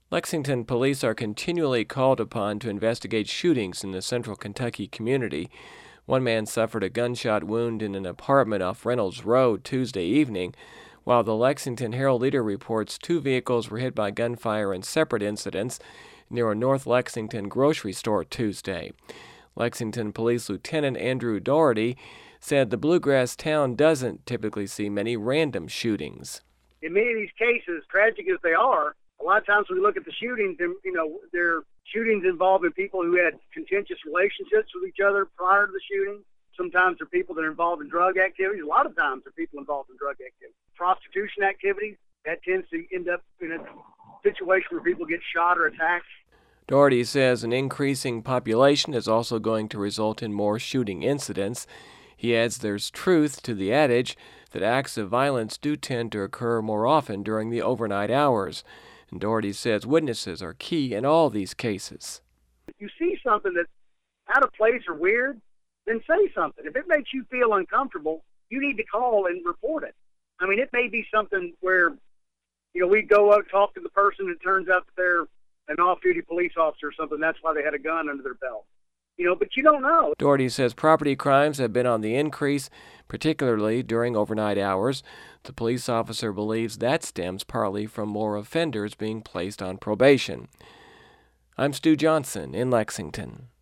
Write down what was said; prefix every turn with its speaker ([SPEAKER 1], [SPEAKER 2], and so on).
[SPEAKER 1] Lexington police are continually called upon to investigate shootings in the central Kentucky community. One man suffered a gunshot wound in an apartment off Reynolds Road Tuesday evening, while the Lexington Herald-Leader reports 2 vehicles were hit by gunfire in separate incidents near a North Lexington grocery store Tuesday. Lexington Police Lieutenant Andrew Doherty said the bluegrass town doesn't typically see many random shootings.
[SPEAKER 2] In many of these cases, tragic as they are, a lot of times when we look at the shootings, they're shootings involving people who had contentious relationships with each other prior to the shooting. Sometimes they're people that are involved in drug activities. A lot of times they're people involved in drug activities. Prostitution activities, that tends to end up in a situation where people get shot or attacked.
[SPEAKER 1] Doherty says an increasing population is also going to result in more shooting incidents. He adds there's truth to the adage that acts of violence do tend to occur more often during the overnight hours. And Doherty says witnesses are key in all these cases.
[SPEAKER 2] If you see something that's out of place or weird, then say something. If it makes you feel uncomfortable, you need to call and report it. I mean, it may be something where, we go up, talk to the person, and it turns out that they're an off-duty police officer or something. That's why they had a gun under their belt. But you don't know.
[SPEAKER 1] Doherty says property crimes have been on the increase, particularly during overnight hours. The police officer believes that stems partly from more offenders being placed on probation. I'm Stu Johnson in Lexington.